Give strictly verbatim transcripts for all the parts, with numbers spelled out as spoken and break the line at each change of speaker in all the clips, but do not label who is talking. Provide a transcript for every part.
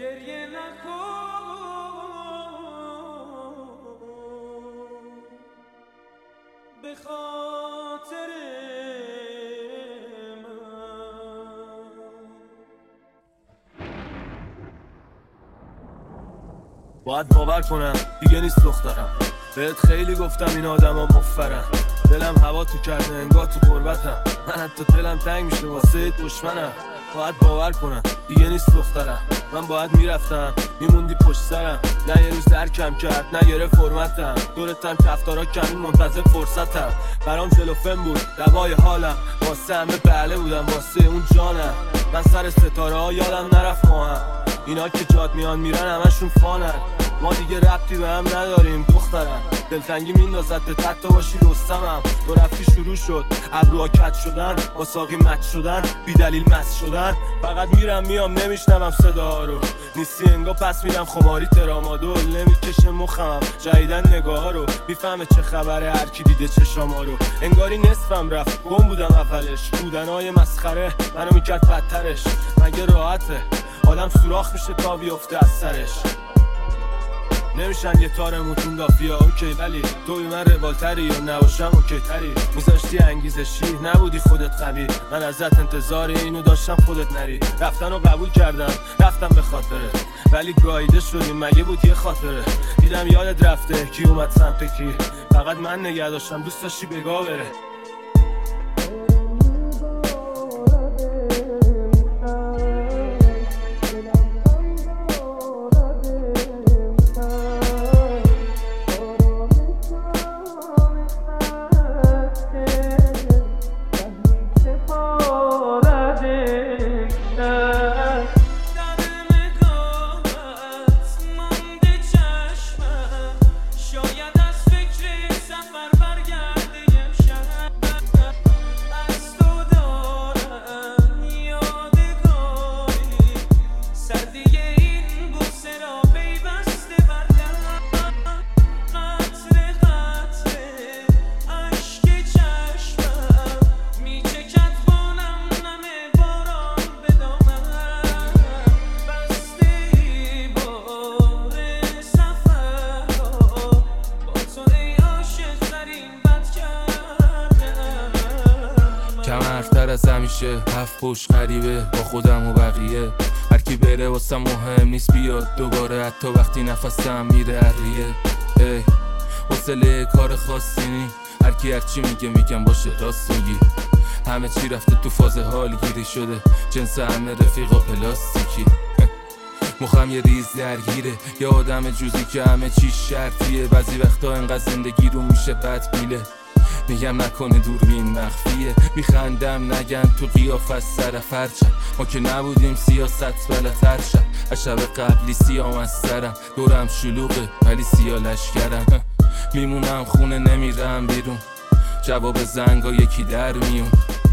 گریه نکن به خاطر
باید باور کنم دیگه نیست دخترم. بهت خیلی گفتم این آدم ها مفرن. دلم هوا تو کرده انگار تو غربتم. من حتی دلم تنگ میشه واسه دشمنم. باید باور کنم دیگه نیست دخترم. من باید میرفتم میموندی پشت سرم. نه یه روز درکم کرد نه گرفت فرمتم. دورتم کفتارا کمین منتظر فرصتم. برام جلوفن بود دوای حالم. واسه همه بله بودم واسه اون جانم. من سر ستاره ها یادم نرفت ماهم. اینا که جات میان میرن همشون فانن. ما دیگه ربطی به هم نداریم دخترم. دلتنگی میندازد به حتی باشی رستمم. تو رفتی شروع شد ابروها کج شدن. با ساقی مچ شدن بی دلیل مست شدن. فقط میرم میام نمیشنوم صدا رو. نیستی انگا پس میرم خماری ترامادول. نمیکشه مخم جدیدن نگاه ها رو. میفهمه چه خبره هر کی دیده چشاما رو. انگاری نصفم رفت گم بودم اولش. بودنهای مسخره منو میکرد بدترش. مگه راحته آدم سوراخ میشه تا بیفته از سرش. نمیشن یه تار موتون دافیا اوکی، ولی توی من روالتری یا نباشم اوکی تری. میذاشتی انگیزشی نبودی خودت قوی. من ازت انتظار اینو داشتم خودت نری. رفتن رو قبول کردم رفتم به خاطرت، ولی گاییده شدیم مگه بود یه خاطره. دیدم یادت رفته کی اومد سمت کی. فقط من نگه داشتم دوست داشتی بگاه بره.
از همیشه هفت پشت غریبه با خودم و بقیه. هر کی بره واسه مهم نیست بیاد دوباره، حتی وقتی نفسم میره عریه. ای حوصله کار خاصی نی، هر کی هر چی میگه میگم باشه راست میگی. همه چی رفته تو فاز حال گیری شده، جنس همه رفیقا پلاستیکی. مخم یه ریز درگیره، یه آدم جوزی که همه چی شرطیه. بعضی وقتا انقدر زندگی رو میشه بد بیله، میگم نکنه دوربین مخفیه. میخندم نگن تو قیافت سر فرچم، ما که نبودیم سیاست بلتر شد. از شب قبلی سیام از سرم، دورم شلوغه ولی سیا لشکرم. میمونم خونه نمیرم بیرون، جواب زنگا یکی در میون.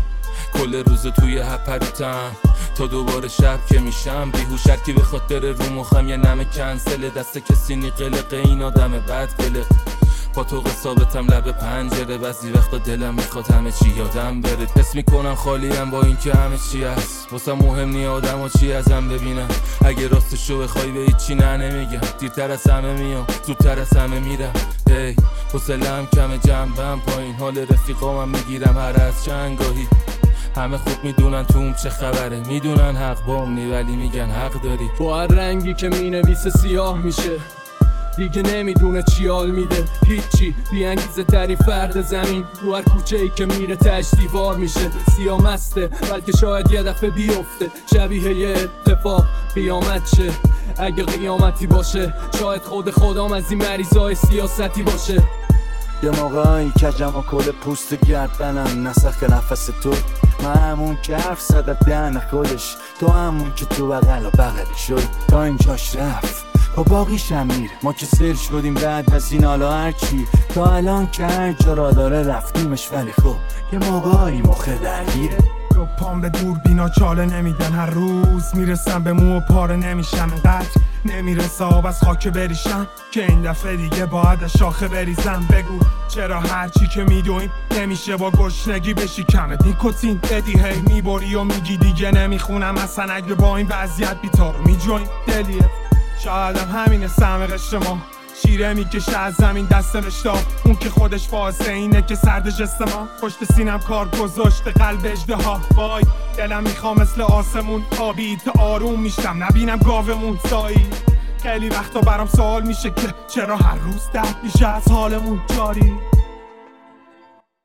کل روز توی هپروتم تا دوباره شب که میشم بیهوش. هر کی بخواد بره رو مخم یه نمه کنسله، دست کسی نی قلقه این آدم بد قلق. با تو ثابتم لب پنجره، بعضی وقتا دلم میخواد همه چی یادم بره. حس میکنم خالیم با این که همه چی هست، واسه مهم نی آدم ها چی ازم ببینم. اگه راستشو بخوای به هیچی نه نمیگم، دیرتر از همه میام زودتر از همه میرم. هی حوصله‌ام کمه جنبم پایین، حال رفیقامم میگیرم هر از چند گاهی. همه خوب میدونن تو اون چه خبره، میدونن حق بام نی ولی میگن حق داری.
با هر رنگی که مینویسه سیاه میشه، دیگه نمیدونه چی حال میده. هیچی بی انگیزه تری فرد زمین، رو هر کوچه ای که میره تش دیوار میشه. سیاه مسته بلکه شاید یه دفعه بیفته، شبیه یه اتفاق قیامت شه. اگه قیامتی باشه شاید خود خودم از این مریضای سیاستی باشه.
یه موقعی کجم و کل پوست گردنم نسخ نفس تو. من همون که حرف زده دهن خودش، تو همون که تو بغل و بغلی شد. تا اینجاش رفت با باقیشم میره، ما که سر شدیم بعد از این حالا هرچی. تا الان که هر جا را داره رفتیمش، ولی خب یه موقعی مخه درگیره.
پام به دور بینا چاله نمیدن، هر روز میرسم به مو و پاره نمیشم، اینقدر نمیرسه آب از خاک بریشم که این دفعه دیگه باید از شاخه بریزم. بگو چرا هرچی که میدویم نمیشه با گشنگی بشی کمت نیکوتین بدی، هی میبری و میگی دیگه نمیخونم اصلا اگه با این وضعیت بیتارو میجوین دلیه. شایدم همینه سهم قشر ما، شیره میکشه از زمین دست مشتاق، اون که خودش فاسه اینه که سرد جست ما پشت سینم کار گذاشته قلب اژدها. وای دلم میخوام مثل آسمون آبی تا آروم میشم نبینم گاومون سایی. خیلی وقتا برام سوال میشه که چرا هر روز درد میشه از حالمون جاری.